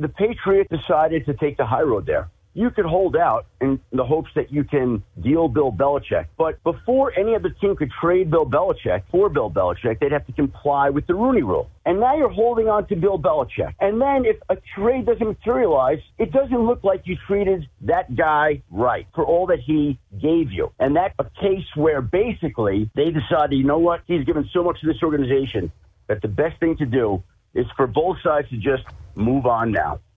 the Patriots decided to take the high road there. You could hold out in the hopes that you can deal Bill Belichick. But before any other team could trade Bill Belichick for Bill Belichick, they'd have to comply with the Rooney Rule. And now you're holding on to Bill Belichick. And then if a trade doesn't materialize, it doesn't look like you treated that guy right for all that he gave you. And that's a case where basically they decided, you know what, he's given so much to this organization that the best thing to do is for both sides to just move on now.